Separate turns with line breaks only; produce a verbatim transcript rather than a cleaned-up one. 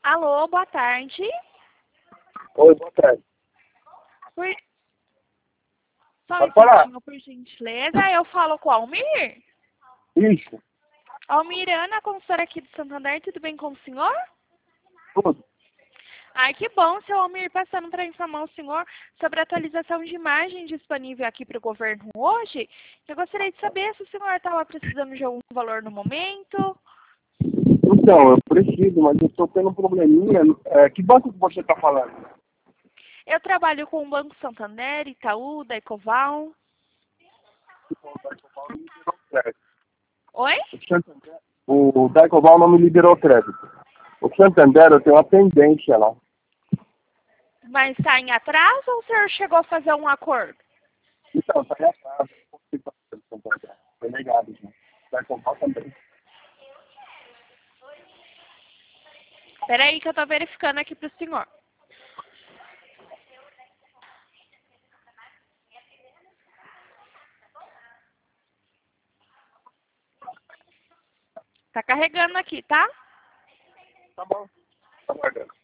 Alô, boa tarde.
Oi, boa tarde.
Por... Só um
Pode falar.
instantinho, por gentileza. Eu falo com o Almir.
Isso,
Almir, Ana, consultora aqui do Santander, tudo bem com o senhor?
tudo.
Ai, que bom, seu Almir, passando para informar o senhor sobre a atualização de imagem disponível aqui para o governo hoje. Eu gostaria de saber se o senhor estava precisando de algum valor no momento.
Então, eu preciso, mas eu estou tendo um probleminha. É, que banco que você está falando?
Eu trabalho com o Banco Santander, Itaú, da Ecoval. Oi?
O Santander, o Daicoval não me liberou crédito. O Santander, eu tenho uma pendência lá.
Mas está em atraso ou o senhor chegou a fazer um acordo?
Então, está em atraso. Foi negado, já. Daicoval também.
Espera aí que eu estou verificando aqui para o senhor. Tá carregando aqui, tá?
Tá bom. Tá guardando.